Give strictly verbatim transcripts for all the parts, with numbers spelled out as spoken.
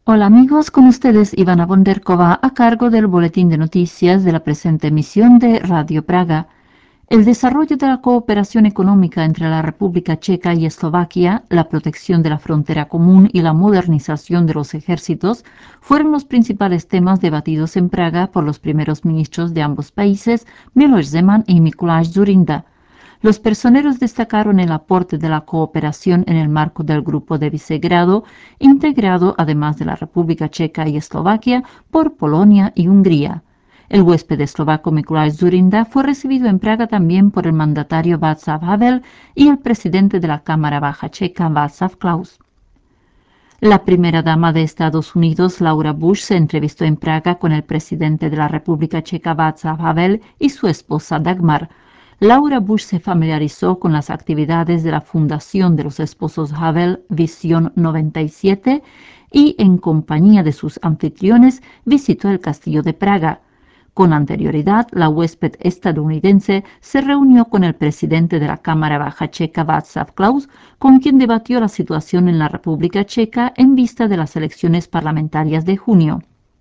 Hola amigos, con ustedes Ivana Bonderkova a cargo del boletín de noticias de la presente emisión de Radio Praga. El desarrollo de la cooperación económica entre la República Checa y Eslovaquia, la protección de la frontera común y la modernización de los ejércitos fueron los principales temas debatidos en Praga por los primeros ministros de ambos países, Miloš Zeman y Mikuláš Dzurinda. Los personeros destacaron el aporte de la cooperación en el marco del Grupo de Visegrado, integrado además de la República Checa y Eslovaquia por Polonia y Hungría. El huésped eslovaco Mikuláš Dzurinda fue recibido en Praga también por el mandatario Václav Havel y el presidente de la Cámara Baja Checa, Václav Klaus. La primera dama de Estados Unidos, Laura Bush, se entrevistó en Praga con el presidente de la República Checa, Václav Havel, y su esposa Dagmar. Laura Bush se familiarizó con las actividades de la Fundación de los Esposos Havel, Visión noventa y siete, y en compañía de sus anfitriones visitó el Castillo de Praga. Con anterioridad, la huésped estadounidense se reunió con el presidente de la Cámara Baja Checa, Václav Klaus, con quien debatió la situación en la República Checa en vista de las elecciones parlamentarias de junio.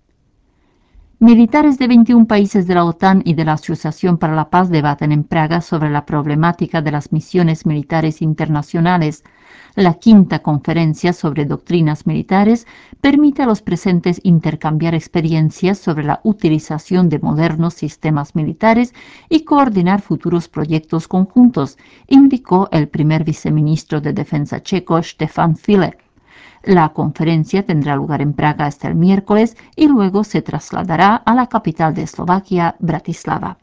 Militares de veintiún países de la OTAN y de la Asociación para la Paz debaten en Praga sobre la problemática de las misiones militares internacionales. La quinta conferencia sobre doctrinas militares permite a los presentes intercambiar experiencias sobre la utilización de modernos sistemas militares y coordinar futuros proyectos conjuntos, indicó el primer viceministro de Defensa checo, Stefan Füle. La conferencia tendrá lugar en Praga hasta el miércoles y luego se trasladará a la capital de Eslovaquia, Bratislava.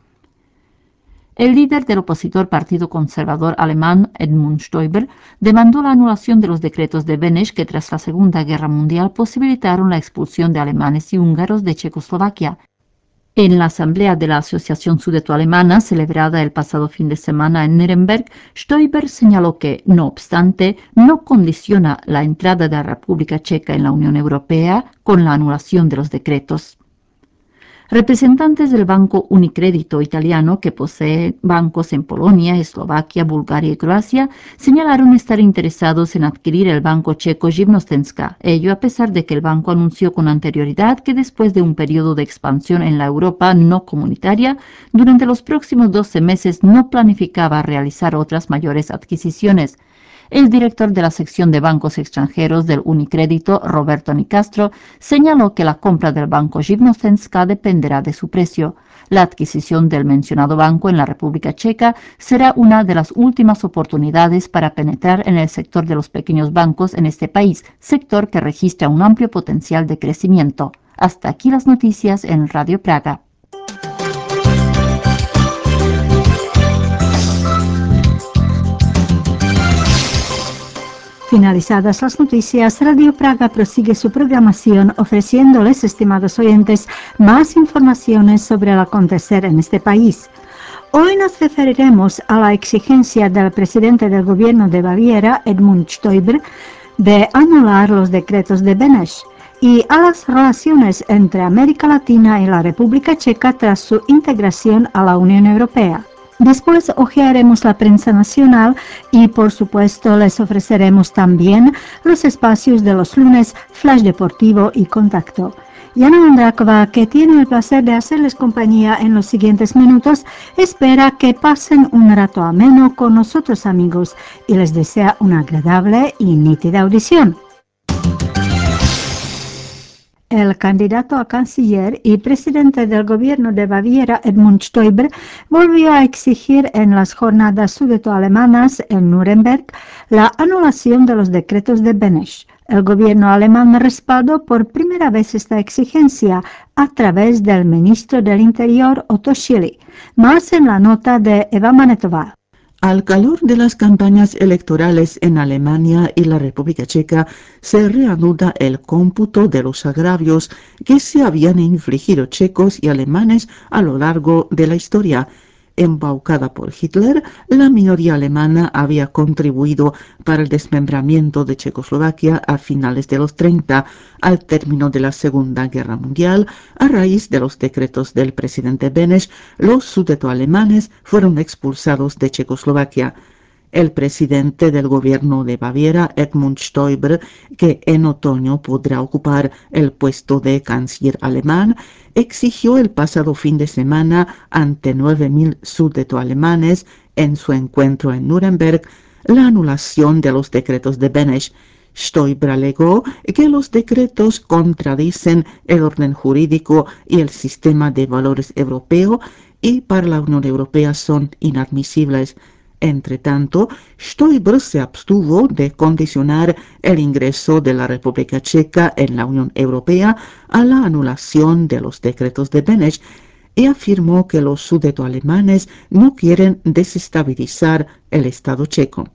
El líder del opositor Partido Conservador alemán, Edmund Stoiber, demandó la anulación de los decretos de Beneš que tras la Segunda Guerra Mundial posibilitaron la expulsión de alemanes y húngaros de Checoslovaquia. En la asamblea de la Asociación Sudeto-Alemana, celebrada el pasado fin de semana en Nuremberg, Stoiber señaló que, no obstante, no condiciona la entrada de la República Checa en la Unión Europea con la anulación de los decretos. Representantes del banco Unicredito italiano, que posee bancos en Polonia, Eslovaquia, Bulgaria y Croacia, señalaron estar interesados en adquirir el banco checo Živnostenska, ello a pesar de que el banco anunció con anterioridad que después de un periodo de expansión en la Europa no comunitaria, durante los próximos doce meses no planificaba realizar otras mayores adquisiciones. El director de la sección de bancos extranjeros del Unicredito, Roberto Nicastro, señaló que la compra del banco Živnostenska dependerá de su precio. La adquisición del mencionado banco en la República Checa será una de las últimas oportunidades para penetrar en el sector de los pequeños bancos en este país, sector que registra un amplio potencial de crecimiento. Hasta aquí las noticias en Radio Praga. Finalizadas las noticias, Radio Praga prosigue su programación ofreciéndoles, estimados oyentes, más informaciones sobre el acontecer en este país. Hoy nos referiremos a la exigencia del presidente del gobierno de Baviera, Edmund Stoiber, de anular los decretos de Beneš y a las relaciones entre América Latina y la República Checa tras su integración a la Unión Europea. Después hojearemos la prensa nacional y, por supuesto, les ofreceremos también los espacios de los lunes, Flash Deportivo y Contacto. Yana Ondrakova, que tiene el placer de hacerles compañía en los siguientes minutos, espera que pasen un rato ameno con nosotros, amigos, y les desea una agradable y nítida audición. El candidato a canciller y presidente del gobierno de Baviera, Edmund Stoiber, volvió a exigir en las jornadas sudeto-alemanas en Nuremberg la anulación de los decretos de Beneš. El gobierno alemán respaldó por primera vez esta exigencia a través del ministro del Interior, Otto Schily. Más en la nota de Eva Manetova. Al calor de las campañas electorales en Alemania y la República Checa, se reanuda el cómputo de los agravios que se habían infligido checos y alemanes a lo largo de la historia. Embaucada por Hitler, la minoría alemana había contribuido para el desmembramiento de Checoslovaquia a finales de los treinta, al término de la Segunda Guerra Mundial. A raíz de los decretos del presidente Beneš, los sudetoalemanes fueron expulsados de Checoslovaquia. El presidente del gobierno de Baviera, Edmund Stoiber, que en otoño podrá ocupar el puesto de canciller alemán, exigió el pasado fin de semana ante nueve mil sudetoalemanes en su encuentro en Nuremberg la anulación de los decretos de Beneš. Stoiber alegó que los decretos contradicen el orden jurídico y el sistema de valores europeo y para la Unión Europea son inadmisibles. Entre tanto, Stoiber se abstuvo de condicionar el ingreso de la República Checa en la Unión Europea a la anulación de los decretos de Beneš y afirmó que los sudetoalemanes no quieren desestabilizar el Estado checo.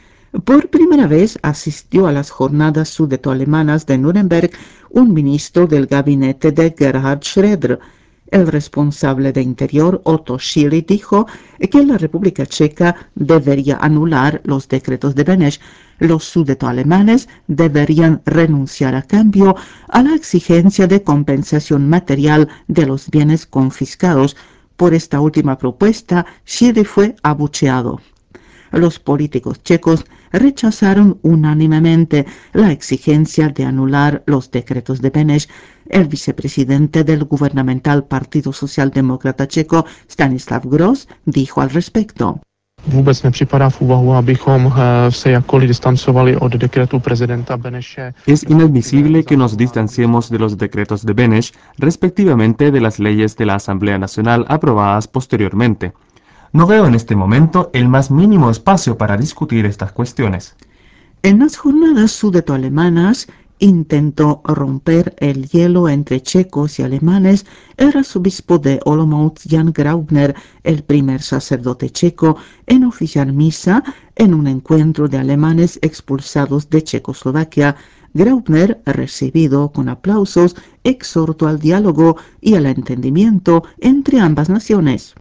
Por primera vez asistió a las jornadas sudetoalemanas de Nuremberg un ministro del gabinete de Gerhard Schröder. El responsable de Interior, Otto Schily, dijo que la República Checa debería anular los decretos de Beneš. Los sudetoalemanes deberían renunciar a cambio a la exigencia de compensación material de los bienes confiscados. Por esta última propuesta, Schily fue abucheado. Los políticos checos rechazaron unánimemente la exigencia de anular los decretos de Beneš. El vicepresidente del gubernamental Partido Socialdemócrata Checo, Stanislav Gross, dijo al respecto. Vůbec nepřipadá v úvahu, abychom se jakkoliv distancovali od dekretu prezidenta Beneše. Es inadmisible que nos distanciemos de los decretos de Beneš, respectivamente de las leyes de la Asamblea Nacional aprobadas posteriormente. No veo en este momento el más mínimo espacio para discutir estas cuestiones. En las jornadas sudetoalemanas intentó romper el hielo entre checos y alemanes el arzobispo de Olomouc, Jan Graubner, el primer sacerdote checo en oficiar misa en un encuentro de alemanes expulsados de Checoslovaquia. Graubner, recibido con aplausos, exhortó al diálogo y al entendimiento entre ambas naciones.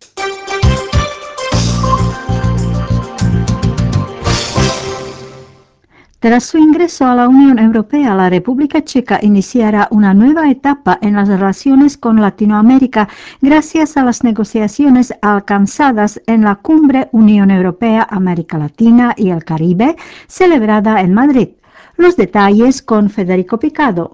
Tras su ingreso a la Unión Europea, la República Checa iniciará una nueva etapa en las relaciones con Latinoamérica gracias a las negociaciones alcanzadas en la Cumbre Unión Europea-América Latina y el Caribe, celebrada en Madrid. Los detalles con Federico Picado.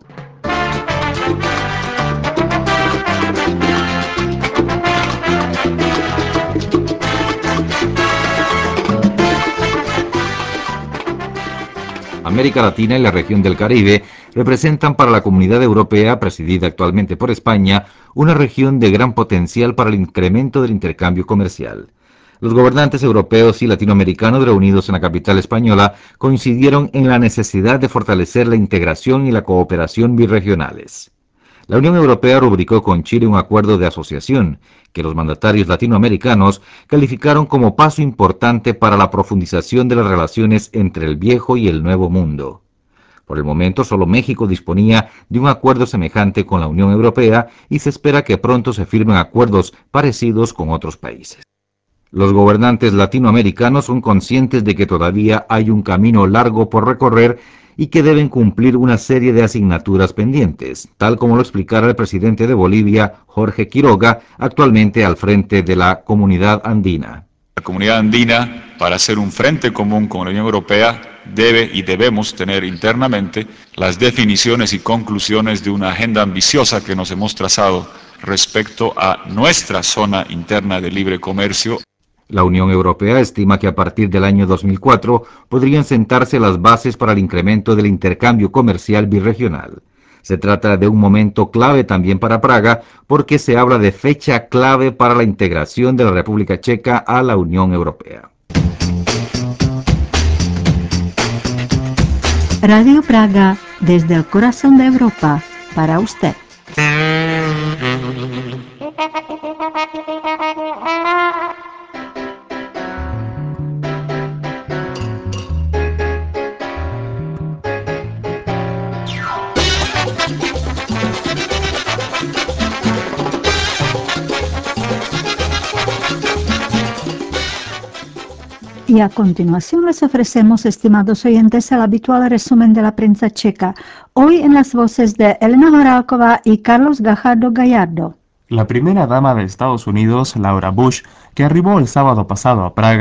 América Latina y la región del Caribe representan para la Comunidad Europea, presidida actualmente por España, una región de gran potencial para el incremento del intercambio comercial. Los gobernantes europeos y latinoamericanos reunidos en la capital española coincidieron en la necesidad de fortalecer la integración y la cooperación birregionales. La Unión Europea rubricó con Chile un acuerdo de asociación que los mandatarios latinoamericanos calificaron como paso importante para la profundización de las relaciones entre el viejo y el nuevo mundo. Por el momento, solo México disponía de un acuerdo semejante con la Unión Europea y se espera que pronto se firmen acuerdos parecidos con otros países. Los gobernantes latinoamericanos son conscientes de que todavía hay un camino largo por recorrer y que deben cumplir una serie de asignaturas pendientes, tal como lo explicara el presidente de Bolivia, Jorge Quiroga, actualmente al frente de la Comunidad Andina. La Comunidad Andina, para hacer un frente común con la Unión Europea, debe y debemos tener internamente las definiciones y conclusiones de una agenda ambiciosa que nos hemos trazado respecto a nuestra zona interna de libre comercio. La Unión Europea estima que a partir del año dos mil cuatro podrían sentarse las bases para el incremento del intercambio comercial birregional. Se trata de un momento clave también para Praga porque se habla de fecha clave para la integración de la República Checa a la Unión Europea. Radio Praga, desde el corazón de Europa, para usted. Y a continuación les ofrecemos, estimados oyentes, el habitual resumen de la prensa checa, hoy en las voces de Elena Horálková y Carlos Gajardo Gallardo. La primera dama de Estados Unidos, Laura Bush, que arribó el sábado pasado a Praga,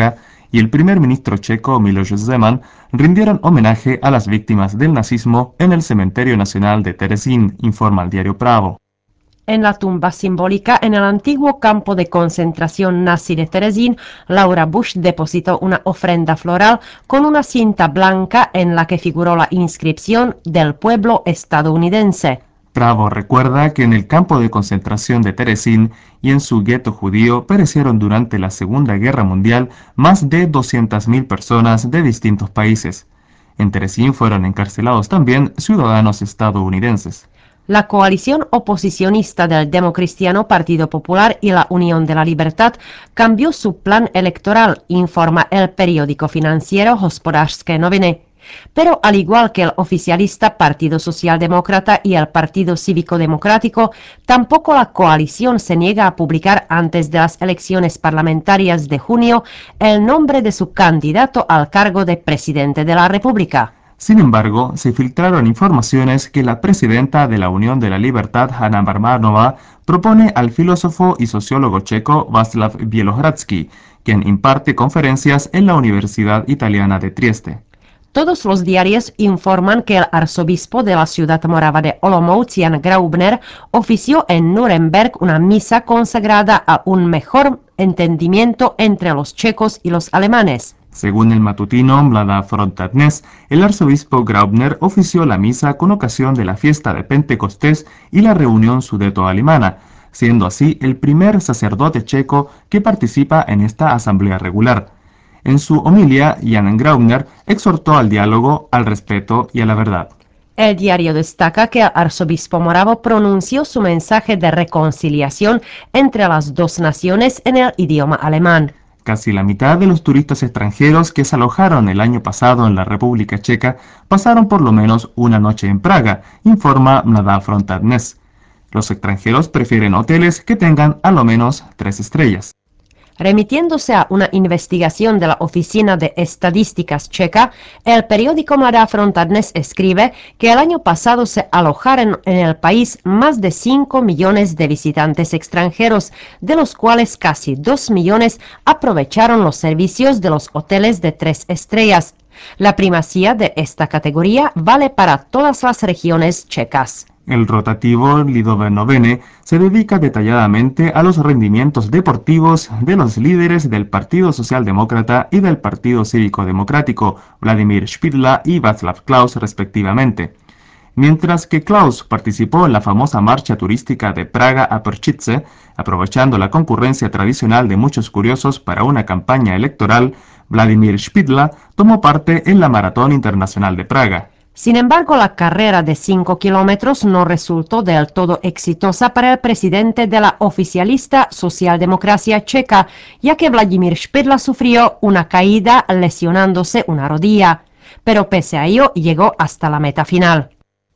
y el primer ministro checo Miloš Zeman rindieron homenaje a las víctimas del nazismo en el Cementerio Nacional de Terezín, informa el diario Pravo. En la tumba simbólica en el antiguo campo de concentración nazi de Terezín, Laura Bush depositó una ofrenda floral con una cinta blanca en la que figuró la inscripción del pueblo estadounidense. Pravo recuerda que en el campo de concentración de Terezín y en su gueto judío perecieron durante la Segunda Guerra Mundial más de doscientas mil personas de distintos países. En Terezín fueron encarcelados también ciudadanos estadounidenses. La coalición oposicionista del Democristiano Partido Popular y la Unión de la Libertad cambió su plan electoral, informa el periódico financiero Hospodářské noviny. Pero al igual que el oficialista Partido Socialdemócrata y el Partido Cívico-Democrático, tampoco la coalición se niega a publicar antes de las elecciones parlamentarias de junio el nombre de su candidato al cargo de presidente de la República. Sin embargo, se filtraron informaciones que la presidenta de la Unión de la Libertad, Hana Marmanova, propone al filósofo y sociólogo checo Václav Bělohradský, quien imparte conferencias en la Universidad Italiana de Trieste. Todos los diarios informan que el arzobispo de la ciudad morava de Olomouc, Jan Graubner, ofició en Nuremberg una misa consagrada a un mejor entendimiento entre los checos y los alemanes. Según el matutino Mladá fronta dnes, el arzobispo Graubner ofició la misa con ocasión de la fiesta de Pentecostés y la reunión sudeto-alemana, siendo así el primer sacerdote checo que participa en esta asamblea regular. En su homilia, Jan Graubner exhortó al diálogo, al respeto y a la verdad. El diario destaca que el arzobispo moravo pronunció su mensaje de reconciliación entre las dos naciones en el idioma alemán. Casi la mitad de los turistas extranjeros que se alojaron el año pasado en la República Checa pasaron por lo menos una noche en Praga, informa Mladá fronta dnes. Los extranjeros prefieren hoteles que tengan a lo menos tres estrellas. Remitiéndose a una investigación de la Oficina de Estadísticas checa, el periódico Mladá fronta dnes escribe que el año pasado se alojaron en el país más de cinco millones de visitantes extranjeros, de los cuales casi dos millones aprovecharon los servicios de los hoteles de tres estrellas. La primacía de esta categoría vale para todas las regiones checas. El rotativo Lidové Noviny se dedica detalladamente a los rendimientos deportivos de los líderes del Partido Socialdemócrata y del Partido Cívico-Democrático, Vladimír Špidla y Václav Klaus respectivamente. Mientras que Klaus participó en la famosa marcha turística de Praga a Prčice, aprovechando la concurrencia tradicional de muchos curiosos para una campaña electoral, Vladimír Špidla tomó parte en la Maratón Internacional de Praga. Sin embargo, la carrera de cinco kilómetros no resultó del todo exitosa para el presidente de la oficialista Socialdemocracia checa, ya que Vladimír Špidla sufrió una caída lesionándose una rodilla, pero pese a ello llegó hasta la meta final.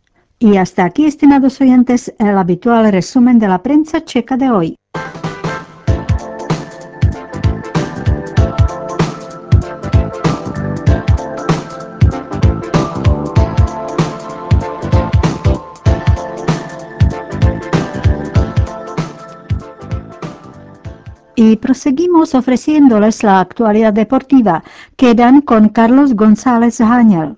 Y hasta aquí, estimados oyentes, el habitual resumen de la prensa checa de hoy. Y proseguimos ofreciéndoles la actualidad deportiva. Quedan con Carlos González Hañel.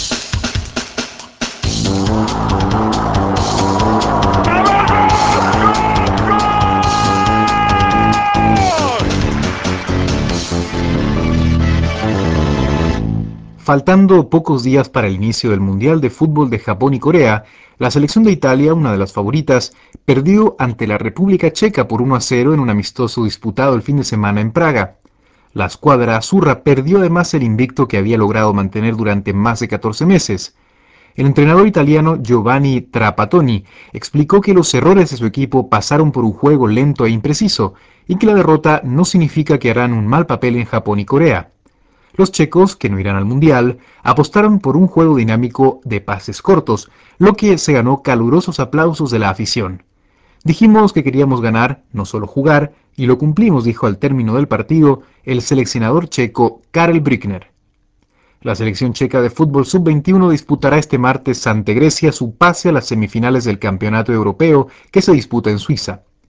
Faltando pocos días para el inicio del Mundial de Fútbol de Japón y Corea, la selección de Italia, una de las favoritas, perdió ante la República Checa por uno a cero en un amistoso disputado el fin de semana en Praga. La escuadra azurra perdió además el invicto que había logrado mantener durante más de catorce meses. El entrenador italiano Giovanni Trapattoni explicó que los errores de su equipo pasaron por un juego lento e impreciso y que la derrota no significa que harán un mal papel en Japón y Corea. Los checos, que no irán al Mundial, apostaron por un juego dinámico de pases cortos, lo que se ganó calurosos aplausos de la afición. Dijimos que queríamos ganar, no solo jugar, y lo cumplimos, dijo al término del partido el seleccionador checo Karel Brückner. La selección checa de fútbol sub veintiuno disputará este martes ante Grecia su pase a las semifinales del Campeonato Europeo que se disputa en Suiza.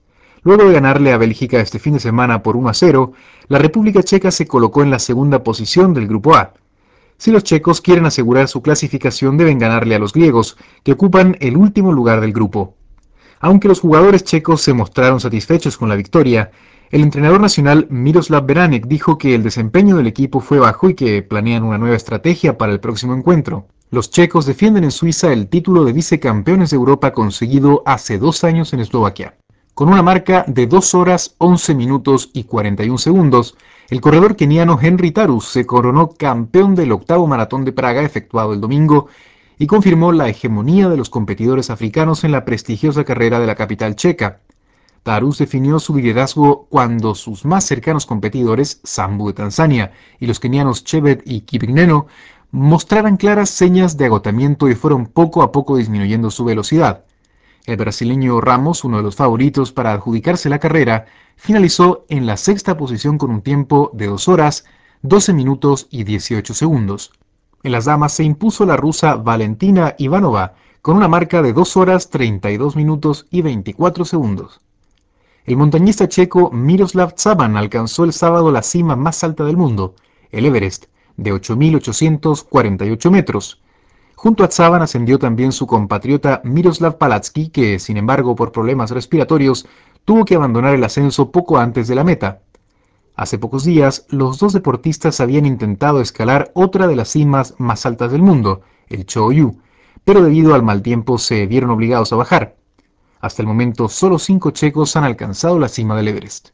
Luego de ganarle a Bélgica este fin de semana por uno a cero, la República Checa se colocó en la segunda posición del Grupo A. Si los checos quieren asegurar su clasificación, deben ganarle a los griegos, que ocupan el último lugar del grupo. Aunque los jugadores checos se mostraron satisfechos con la victoria, el entrenador nacional Miroslav Beranek dijo que el desempeño del equipo fue bajo y que planean una nueva estrategia para el próximo encuentro. Los checos defienden en Suiza el título de vicecampeones de Europa conseguido hace dos años en Eslovaquia. Con una marca de dos horas once minutos y cuarenta y un segundos, el corredor keniano Henry Tarus se coronó campeón del octavo maratón de Praga efectuado el domingo y confirmó la hegemonía de los competidores africanos en la prestigiosa carrera de la capital checa. Tarus definió su liderazgo cuando sus más cercanos competidores, Sambu de Tanzania y los kenianos Chebet y Kipneno, mostraran claras señas de agotamiento y fueron poco a poco disminuyendo su velocidad. El brasileño Ramos, uno de los favoritos para adjudicarse la carrera, finalizó en la sexta posición con un tiempo de dos horas, doce minutos y dieciocho segundos. En las damas se impuso la rusa Valentina Ivanova con una marca de dos horas, treinta y dos minutos y veinticuatro segundos. El montañista checo Miroslav Tsaban alcanzó el sábado la cima más alta del mundo, el Everest, de ocho mil ochocientos cuarenta y ocho metros. Junto a Tsaban ascendió también su compatriota Miroslav Palatsky, que, sin embargo, por problemas respiratorios, tuvo que abandonar el ascenso poco antes de la meta. Hace pocos días, los dos deportistas habían intentado escalar otra de las cimas más altas del mundo, el Cho-Oyu, pero debido al mal tiempo se vieron obligados a bajar. Hasta el momento, solo cinco checos han alcanzado la cima del Everest.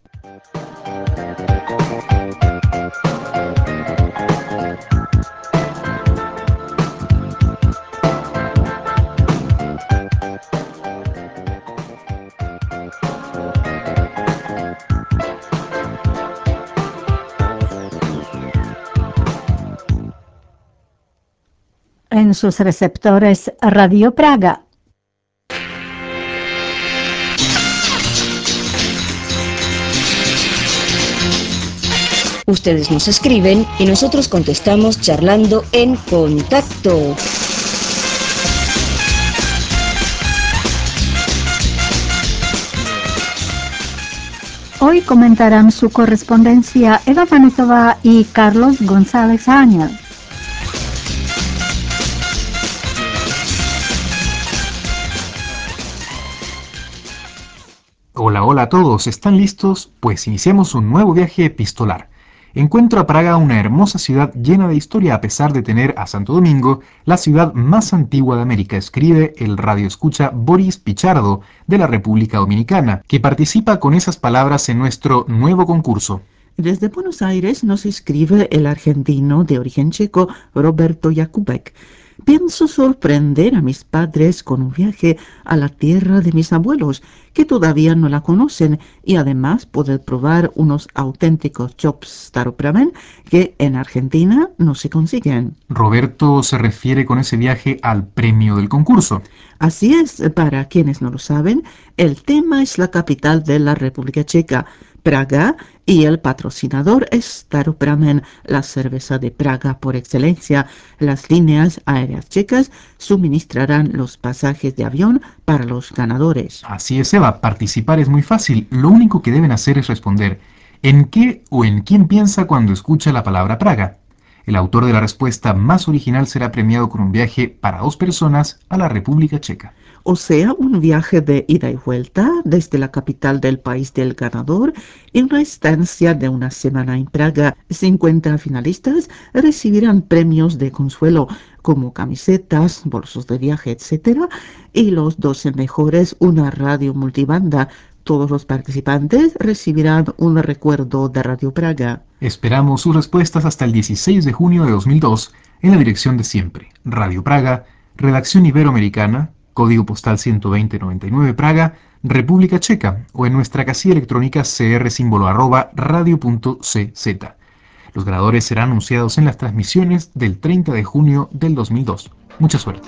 En sus receptores Radio Praga. Ustedes nos escriben y nosotros contestamos charlando en contacto. Hoy comentarán su correspondencia Eva Panetova y Carlos González Ángel. Hola, hola a todos, ¿están listos? Pues iniciamos un nuevo viaje epistolar. Encuentro a Praga una hermosa ciudad llena de historia a pesar de tener a Santo Domingo, la ciudad más antigua de América, escribe el radioescucha Boris Pichardo de la República Dominicana, que participa con esas palabras en nuestro nuevo concurso. Desde Buenos Aires nos escribe el argentino de origen checo Roberto Jakubek. Pienso sorprender a mis padres con un viaje a la tierra de mis abuelos, que todavía no la conocen, y además poder probar unos auténticos chops staropramen que en Argentina no se consiguen. Roberto se refiere con ese viaje al premio del concurso. Así es, para quienes no lo saben, el tema es la capital de la República Checa, Praga, y el patrocinador es Staropramen, la cerveza de Praga por excelencia. Las líneas aéreas checas suministrarán los pasajes de avión para los ganadores. Así es, Eva, participar es muy fácil. Lo único que deben hacer es responder ¿en qué o en quién piensa cuando escucha la palabra Praga? El autor de la respuesta más original será premiado con un viaje para dos personas a la República Checa. O sea, un viaje de ida y vuelta desde la capital del país del ganador y una estancia de una semana en Praga. cincuenta finalistas recibirán premios de consuelo como camisetas, bolsos de viaje, etcétera, y los doce mejores una radio multibanda. Todos los participantes recibirán un recuerdo de Radio Praga. Esperamos sus respuestas hasta el dieciséis de junio de dos mil dos en la dirección de siempre, Radio Praga, Redacción Iberoamericana, Código Postal ciento veinte noventa y nueve Praga, República Checa, o en nuestra casilla electrónica cr símbolo arroba radio punto cz. Los ganadores serán anunciados en las transmisiones del treinta de junio del dos mil dos. Mucha suerte.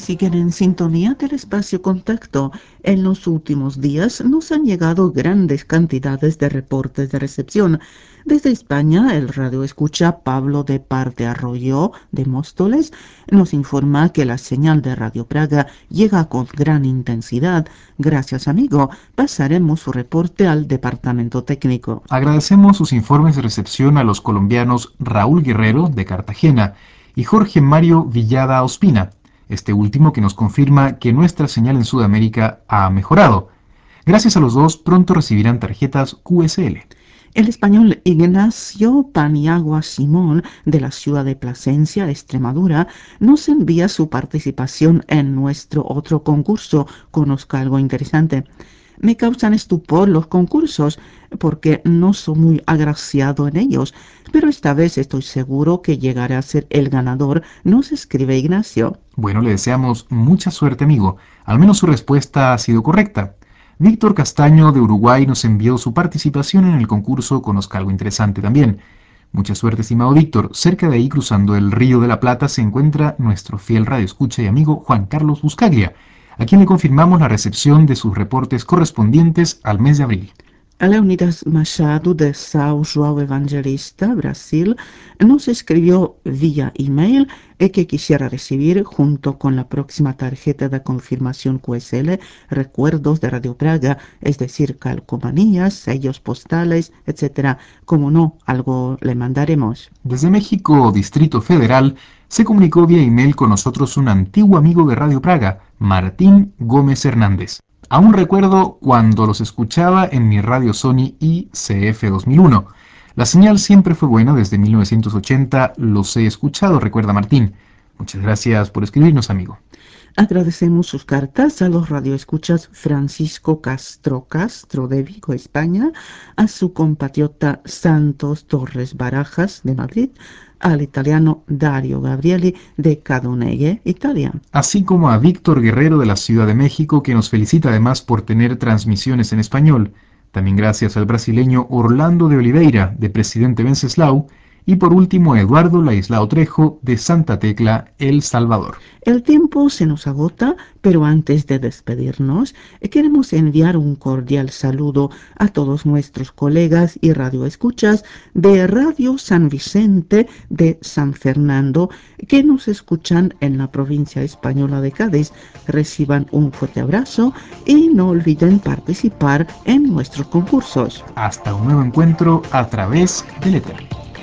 siguen en sintonía del espacio Contacto. En los últimos días nos han llegado grandes cantidades de reportes de recepción. Desde España, el radio escucha Pablo de Parte Arroyo de Móstoles nos informa que la señal de Radio Praga llega con gran intensidad. Gracias, amigo. Pasaremos su reporte al departamento técnico. Agradecemos sus informes de recepción a los colombianos Raúl Guerrero de Cartagena y Jorge Mario Villada Ospina, este último que nos confirma que nuestra señal en Sudamérica ha mejorado. Gracias a los dos, pronto recibirán tarjetas Q S L. El español Ignacio Paniagua Simón, de la ciudad de Plasencia, Extremadura, nos envía su participación en nuestro otro concurso. Conozca algo interesante. Me causan estupor los concursos porque no soy muy agraciado en ellos, pero esta vez estoy seguro que llegaré a ser el ganador, nos escribe Ignacio. Bueno, le deseamos mucha suerte, amigo. Al menos su respuesta ha sido correcta. Víctor Castaño de Uruguay nos envió su participación en el concurso. Conozca algo interesante también. Mucha suerte, estimado Víctor. Cerca de ahí, cruzando el Río de la Plata, se encuentra nuestro fiel radioescucha y amigo Juan Carlos Buscaglia, a quien le confirmamos la recepción de sus reportes correspondientes al mes de abril. Leonidas Machado de São João Evangelista, Brasil, nos escribió vía email que quisiera recibir, junto con la próxima tarjeta de confirmación Q S L, recuerdos de Radio Praga, es decir, calcomanías, sellos postales, etcétera. Como no, algo le mandaremos. Desde México, Distrito Federal, se comunicó vía email con nosotros un antiguo amigo de Radio Praga, Martín Gómez Hernández. Aún recuerdo cuando los escuchaba en mi radio Sony I C F dos mil uno. La señal siempre fue buena desde mil novecientos ochenta, los he escuchado, recuerda Martín. Muchas gracias por escribirnos, amigo. Agradecemos sus cartas a los radioescuchas Francisco Castro Castro de Vigo, España, a su compatriota Santos Torres Barajas de Madrid, al italiano Dario Gabrieli de Cadoneghe, Italia. Así como a Víctor Guerrero de la Ciudad de México, que nos felicita además por tener transmisiones en español. También gracias al brasileño Orlando de Oliveira, de Presidente Venceslau, y por último a Eduardo Laislao Trejo, de Santa Tecla, El Salvador. El tiempo se nos agota, pero antes de despedirnos, queremos enviar un cordial saludo a todos nuestros colegas y radioescuchas de Radio San Vicente de San Fernando, que nos escuchan en la provincia española de Cádiz. Reciban un fuerte abrazo y no olviden participar en nuestros concursos. Hasta un nuevo encuentro a través del éter.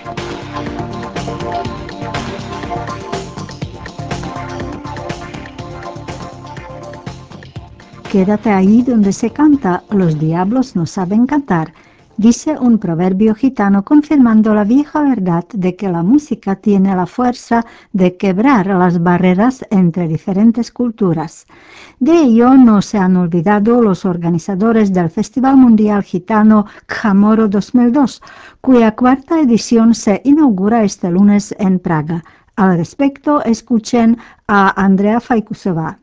Quédate ahí donde se canta, los diablos no saben cantar, dice un proverbio gitano confirmando la vieja verdad de que la música tiene la fuerza de quebrar las barreras entre diferentes culturas. De ello no se han olvidado los organizadores del Festival Mundial Gitano Chamorro dos mil dos, cuya cuarta edición se inaugura este lunes en Praga. Al respecto, escuchen a Andrea Fajkusová.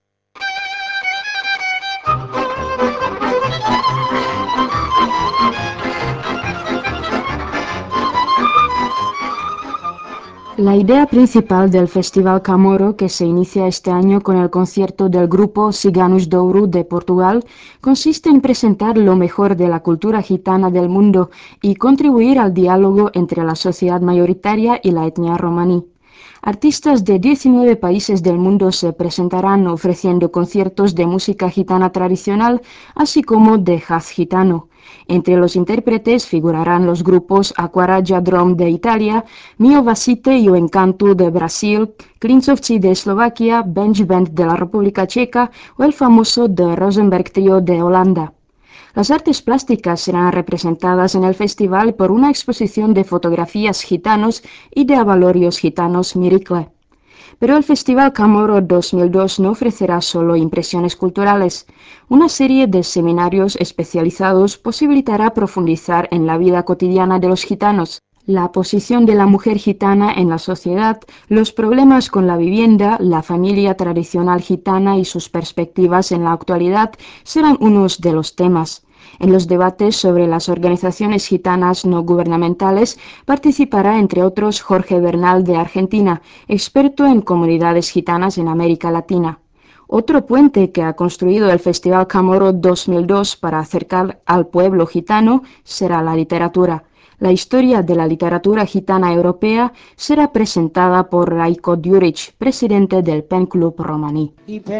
La idea principal del Festival Chamorro, que se inicia este año con el concierto del grupo Ciganos Douro de Portugal, consiste en presentar lo mejor de la cultura gitana del mundo y contribuir al diálogo entre la sociedad mayoritaria y la etnia romaní. Artistas de diecinueve países del mundo se presentarán ofreciendo conciertos de música gitana tradicional, así como de jazz gitano. Entre los intérpretes figurarán los grupos Aquaraggia Drum de Italia, Mio Vasite y O Encanto de Brasil, Klincovci de Eslovaquia, Bench Band de la República Checa o el famoso The Rosenberg Trio de Holanda. Las artes plásticas serán representadas en el festival por una exposición de fotografías gitanos y de abalorios gitanos Miricle. Pero el Festival Chamorro dos mil dos no ofrecerá solo impresiones culturales. Una serie de seminarios especializados posibilitará profundizar en la vida cotidiana de los gitanos, la posición de la mujer gitana en la sociedad, los problemas con la vivienda, la familia tradicional gitana y sus perspectivas en la actualidad serán unos de los temas. En los debates sobre las organizaciones gitanas no gubernamentales participará, entre otros, Jorge Bernal de Argentina, experto en comunidades gitanas en América Latina. Otro puente que ha construido el Festival Chamorro dos mil dos para acercar al pueblo gitano será la literatura. La historia de la literatura gitana europea será presentada por Rajko Djuric, presidente del Pen Club romaní.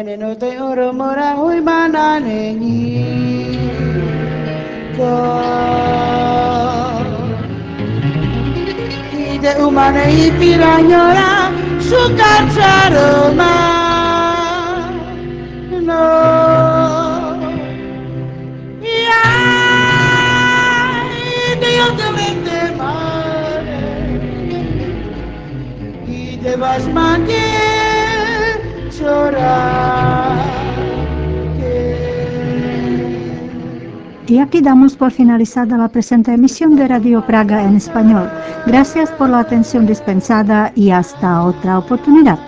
Y aquí damos por finalizada la presente emisión de Radio Praga en español. Gracias por la atención dispensada y hasta otra oportunidad.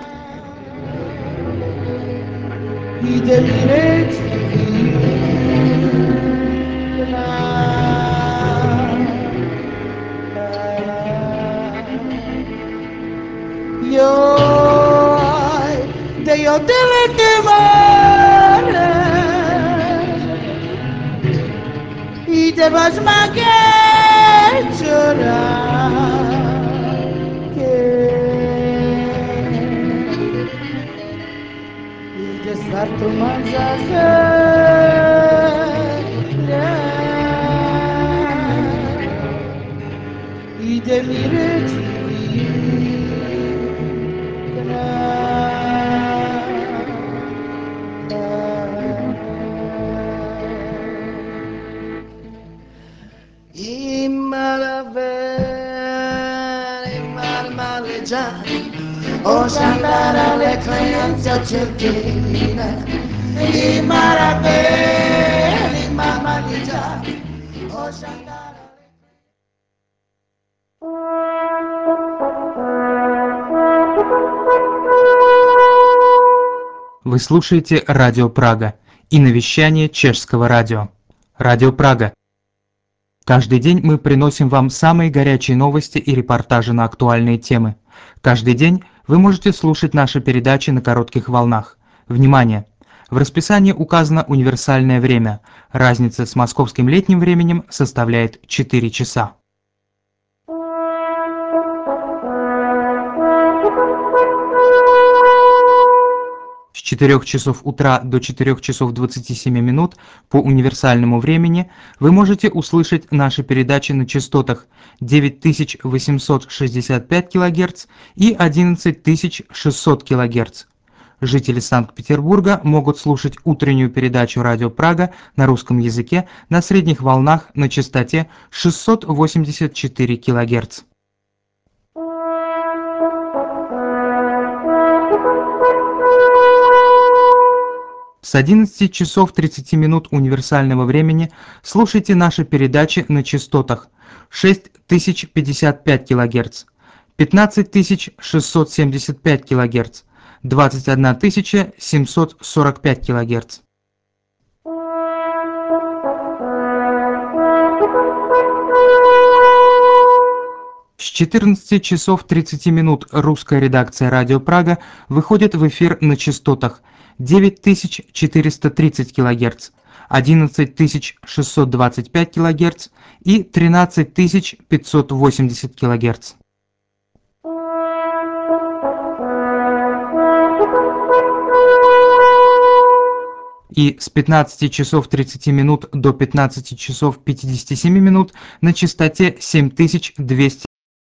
Te vas magari che il deserto mangiare i demireti Posso andare alle creanze a cerchina I marabelli, mamma di già Posso andare Вы слушаете Радио Прага и навещание чешского радио. Радио Прага. Каждый день мы приносим вам самые горячие новости и репортажи на актуальные темы. Каждый день вы можете слушать наши передачи на коротких волнах. Внимание! В расписании указано универсальное время. Разница с московским летним временем составляет четыре часа. С четырёх часов утра до четырёх часов двадцати семи минут по универсальному времени вы можете услышать наши передачи на частотах девять тысяч восемьсот шестьдесят пять килогерц и одиннадцать тысяч шестьсот килогерц. Жители Санкт-Петербурга могут слушать утреннюю передачу «Радио Прага» на русском языке на средних волнах на частоте шестьсот восемьдесят четыре килогерц. С одиннадцати часов тридцати минут универсального времени слушайте наши передачи на частотах шесть тысяч пятьдесят пять килогерц, пятнадцать тысяч шестьсот семьдесят пять килогерц, двадцать одна тысяча семьсот сорок пять килогерц. С четырнадцати часов тридцати минут русская редакция «Радио Прага» выходит в эфир на частотах девять тысяч четыреста тридцать килогерц, одиннадцать тысяч шестьсот двадцать пять килогерц и тринадцать тысяч пятьсот восемьдесят килогерц. И с пятнадцати часов тридцати минут до пятнадцати часов пятидесяти семи минут на частоте семь тысяч двести